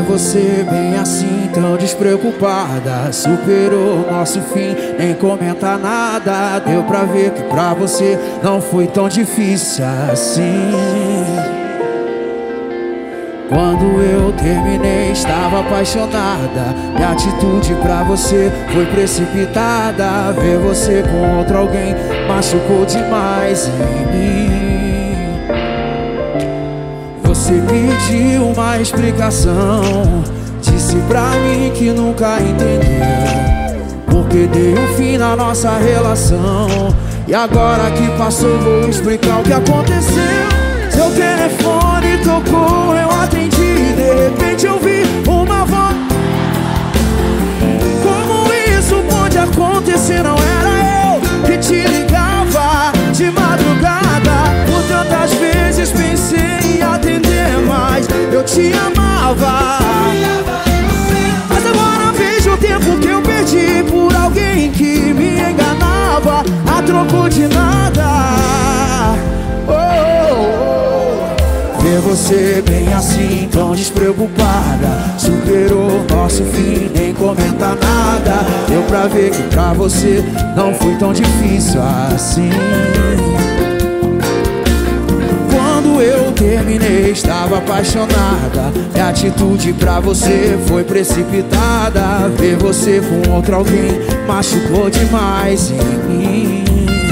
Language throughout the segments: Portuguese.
Ver você bem assim, tão despreocupada. Superou o nosso fim, nem comenta nada. Deu pra ver que pra você não foi tão difícil assim. Quando eu terminei, estava apaixonada. Minha atitude pra você foi precipitada. Ver você com outro alguém machucou demais em mim. Você pediu uma explicação, disse pra mim que nunca entendeu porque dei um fim na nossa relação. E agora que passou vou explicar o que aconteceu. Seu telefone tocou, eu atendi. De repente eu vi uma voz. Como isso pode acontecer? Não era eu que te ligava de madrugada. Por tantas vezes pensei em atender, mas eu te amava. Mas agora vejo o tempo que eu perdi por alguém que me enganava a troco de nada. Ver você bem assim, tão despreocupada. Superou nosso fim, nem comenta nada. Deu pra ver que pra você não foi tão difícil assim. Quando eu terminei, estava apaixonada. Minha atitude pra você foi precipitada. Ver você com outro alguém machucou demais em mim.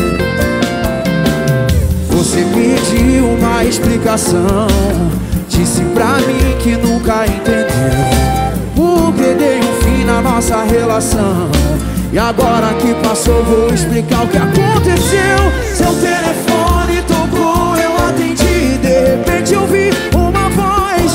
Você pediu uma explicação, disse pra mim que nunca entendeu porque dei um fim na nossa relação. E agora que passou vou explicar o que aconteceu. Seu telefone tocou, eu atendi. De repente eu vi uma voz.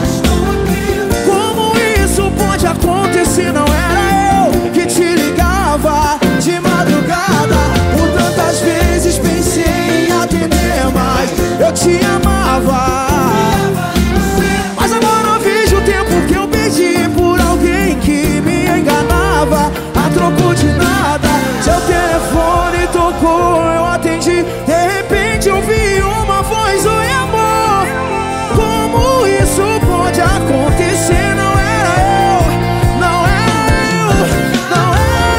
Como isso pode acontecer? Não era eu que te ligava de madrugada. Por tantas vezes pensei em atender, mas eu te amava. Mas agora vejo o tempo que eu perdi por alguém que me enganava a troco de nada. Seu telefone tocou, eu atendi. De repente eu vi uma voz. Oi, amor, como isso pode acontecer? Não era eu, não era eu, não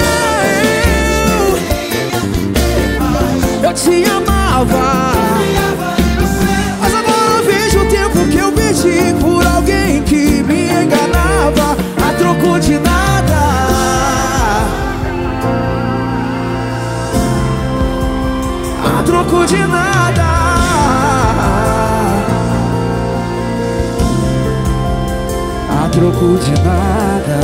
era eu. Eu te amava. Mas agora vejo o tempo que eu perdi por alguém que me enganava a troco de nada. A troco de nada. A troco de nada.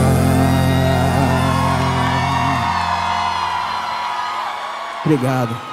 Obrigado.